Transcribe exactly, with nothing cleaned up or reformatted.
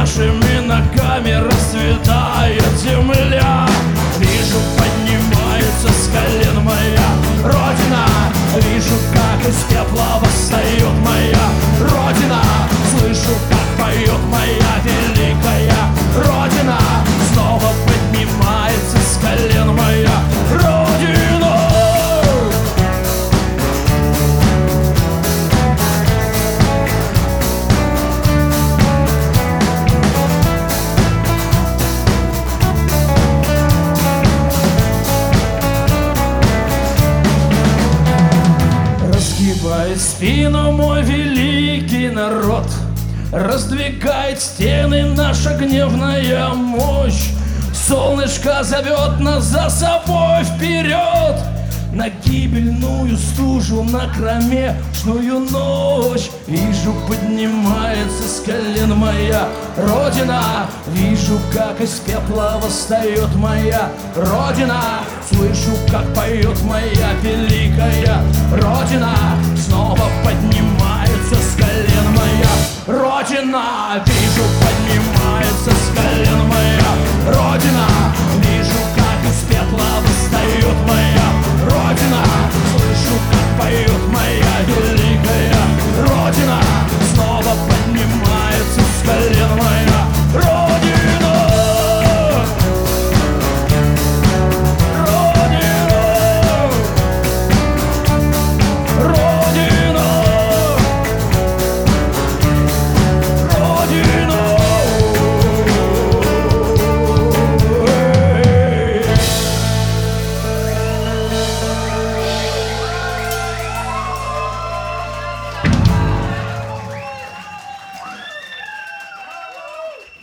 нашими ногами расцветает земля. Вижу, поднимается с колен моя Родина. Вижу, как из пепла восстает моя Родина. Слышу, как поет моя великая Родина. Снова поднимается с колен моя Родина. Разгибает спину мой великий народ, раздвигает стены наша гневная мощь. Солнышко зовет нас за собой вперед, на гибельную стужу, на кромешную ночь. Вижу, поднимается с колен моя Родина. Вижу, как из пепла восстает моя Родина. Слышу, как поет моя великая Родина. Снова поднимается с колен моя Родина.